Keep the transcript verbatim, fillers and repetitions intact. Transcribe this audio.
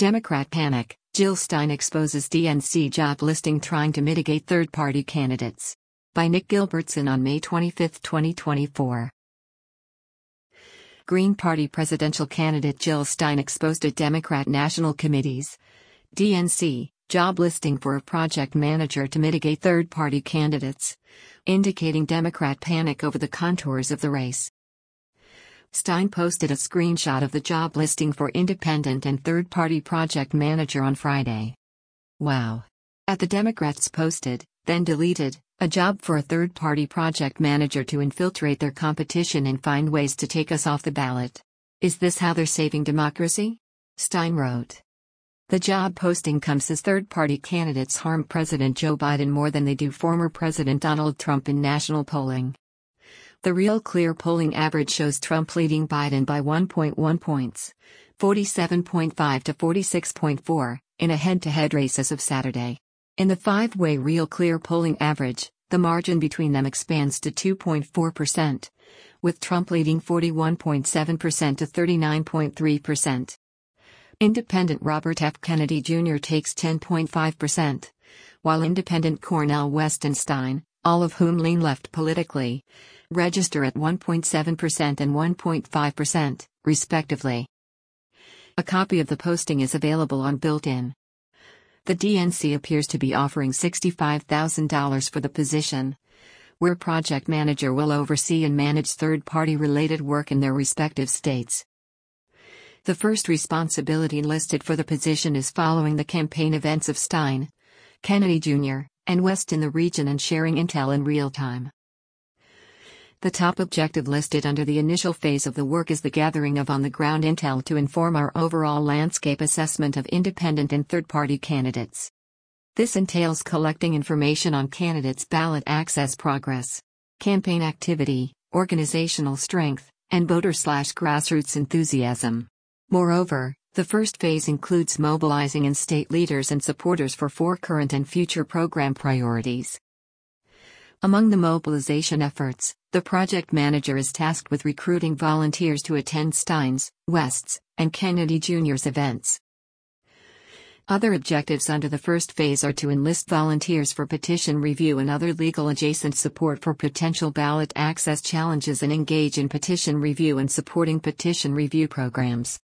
Democrat panic, Jill Stein exposes D N C job listing trying to mitigate third-party candidates. By Nick Gilbertson on May twenty-fifth, twenty twenty-four. Green Party presidential candidate Jill Stein exposed a Democrat National Committee's D N C job listing for a project manager to mitigate third-party candidates, indicating Democrat panic over the contours of the race. Stein posted a screenshot of the job listing for independent and third-party project manager on Friday. Wow. At the Democrats posted, then deleted, a job for a third-party project manager to infiltrate their competition and find ways to take us off the ballot. Is this how they're saving democracy? Stein wrote. The job posting comes as third-party candidates harm President Joe Biden more than they do former President Donald Trump in national polling. The Real Clear polling average shows Trump leading Biden by one point one points, forty-seven point five to forty-six point four, in a head-to-head race as of Saturday. In the five-way Real Clear polling average, the margin between them expands to two point four percent, with Trump leading forty-one point seven percent to thirty-nine point three percent. Independent Robert F. Kennedy Junior takes ten point five percent, while independent Cornel West and Stein, all of whom lean left politically, register at one point seven percent and one point five percent, respectively. A copy of the posting is available on Built-in. The D N C appears to be offering sixty-five thousand dollars for the position, where project manager will oversee and manage third-party related work in their respective states. The first responsibility listed for the position is following the campaign events of Stein, Kennedy Junior, and West in the region and sharing intel in real time. The top objective listed under the initial phase of the work is the gathering of on-the-ground intel to inform our overall landscape assessment of independent and third-party candidates. This entails collecting information on candidates' ballot access progress, campaign activity, organizational strength, and voter-slash-grassroots enthusiasm. Moreover, the first phase includes mobilizing in-state leaders and supporters for four current and future program priorities. Among the mobilization efforts, the project manager is tasked with recruiting volunteers to attend Stein's, West's, and Kennedy Junior's events. Other objectives under the first phase are to enlist volunteers for petition review and other legal adjacent support for potential ballot access challenges and engage in petition review and supporting petition review programs.